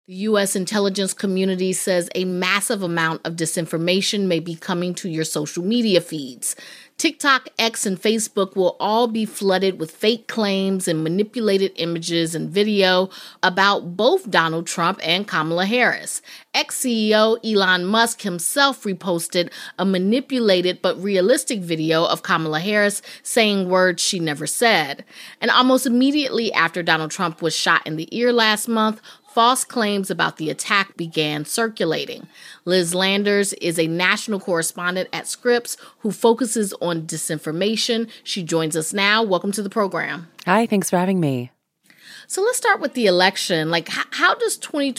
The U.S. intelligence community says a massive amount of disinformation may be coming to your social media feeds. TikTok, X, and Facebook will all be flooded with fake claims and manipulated images and video about both Donald Trump and Kamala Harris. Ex-CEO Elon Musk himself reposted a manipulated but realistic video of Kamala Harris saying words she never said. And almost immediately after Donald Trump was shot in the ear last month, false claims about the attack began circulating. Liz Landers is a national correspondent at Scripps who focuses on disinformation. She joins us now. Welcome to the program. Hi, thanks for having me. So let's start with the election. How does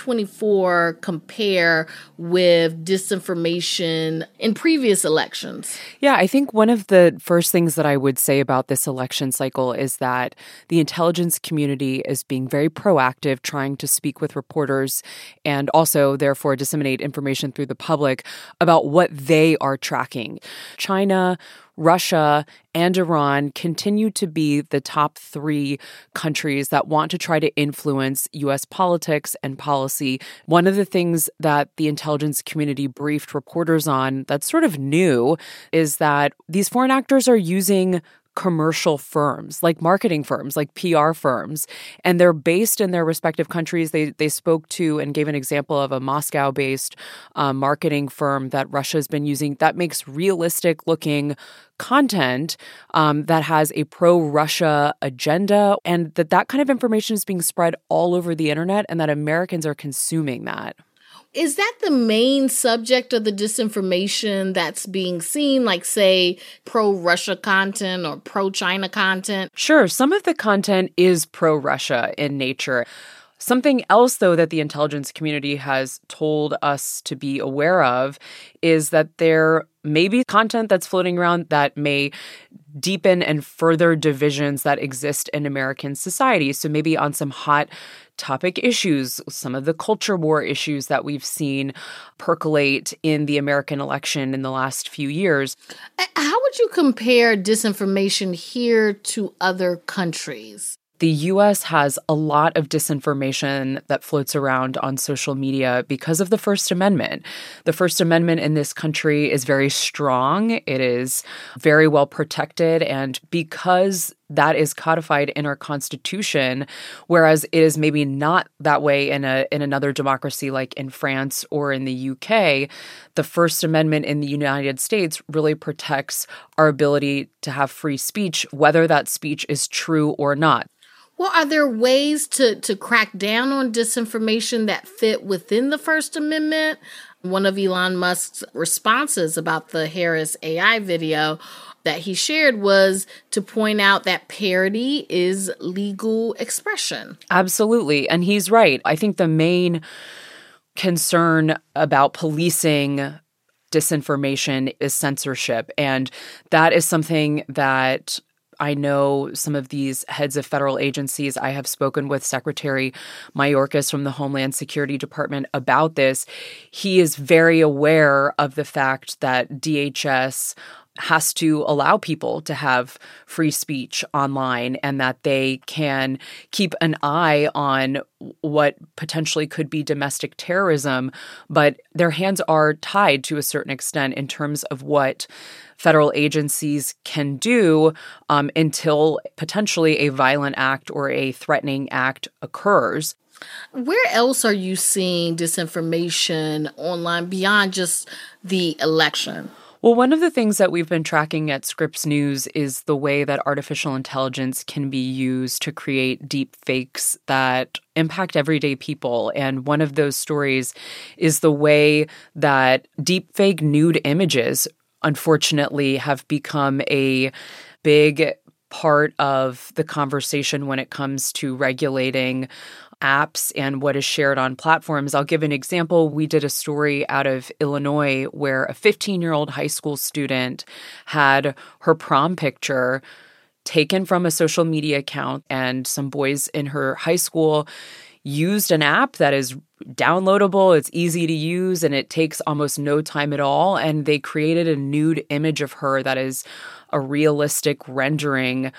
2024 compare with disinformation in previous elections? Yeah, I think one of the first things that I would say about this election cycle is that the intelligence community is being very proactive, trying to speak with reporters and also, therefore, disseminate information through the public about what they are tracking. China, Russia, and Iran continue to be the top three countries that want to try to influence U.S. politics and policy. One of the things that the intelligence community briefed reporters on that's sort of new is that these foreign actors are using commercial firms, like marketing firms, like PR firms, and they're based in their respective countries. They spoke to and gave an example of a Moscow-based marketing firm that Russia's been using that makes realistic-looking content that has a pro-Russia agenda, and that kind of information is being spread all over the internet, and that Americans are consuming that. Is that the main subject of the disinformation that's being seen, like, say, pro-Russia content or pro-China content? Sure. Some of the content is pro-Russia in nature. Something else, though, that the intelligence community has told us to be aware of is that there may be content that's floating around that may deepen and further divisions that exist in American society. So maybe on some hot topic issues, some of the culture war issues that we've seen percolate in the American election in the last few years. How would you compare disinformation here to other countries? The U.S. has a lot of disinformation that floats around on social media because of the First Amendment. The First Amendment in this country is very strong. It is very well protected. And because that is codified in our Constitution, whereas it is maybe not that way in another democracy like in France or in the UK, the First Amendment in the United States really protects our ability to have free speech, whether that speech is true or not. Well, are there ways to crack down on disinformation that fit within the First Amendment? One of Elon Musk's responses about the Harris AI video that he shared was to point out that parody is legal expression. Absolutely. And he's right. I think the main concern about policing disinformation is censorship. And that is something that I know some of these heads of federal agencies. I have spoken with Secretary Mayorkas from the Homeland Security Department about this. He is very aware of the fact that DHS has to allow people to have free speech online and that they can keep an eye on what potentially could be domestic terrorism, but their hands are tied to a certain extent in terms of what federal agencies can do until potentially a violent act or a threatening act occurs. Where else are you seeing disinformation online beyond just the election? Well, one of the things that we've been tracking at Scripps News is the way that artificial intelligence can be used to create deep fakes that impact everyday people. And one of those stories is the way that deep fake nude images, unfortunately, have become a big part of the conversation when it comes to regulating apps and what is shared on platforms. I'll give an example. We did a story out of Illinois where a 15-year-old high school student had her prom picture taken from a social media account, and some boys in her high school used an app that is downloadable, it's easy to use, and it takes almost no time at all. And they created a nude image of her that is a realistic rendering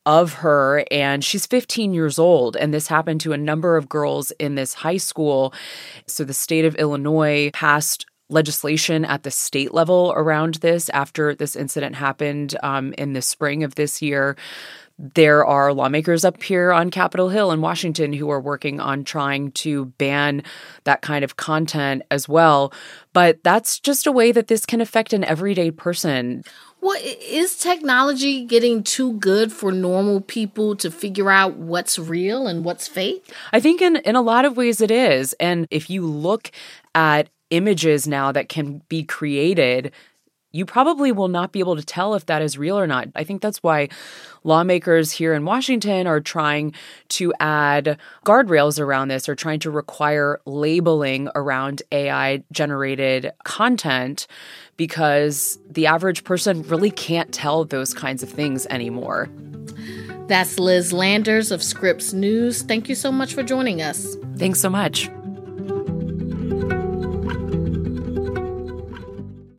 of her, and she's 15 years old, and this happened to a number of girls in this high school. So the state of Illinois passed legislation at the state level around this after this incident happened in the spring of this year. There are lawmakers up here on Capitol Hill in Washington who are working on trying to ban that kind of content as well. But that's just a way that this can affect an everyday person. Well, is technology getting too good for normal people to figure out what's real and what's fake? I think in a lot of ways it is. And if you look at images now that can be created, you probably will not be able to tell if that is real or not. I think that's why lawmakers here in Washington are trying to add guardrails around this, or trying to require labeling around AI-generated content, because the average person really can't tell those kinds of things anymore. That's Liz Landers of Scripps News. Thank you so much for joining us. Thanks so much.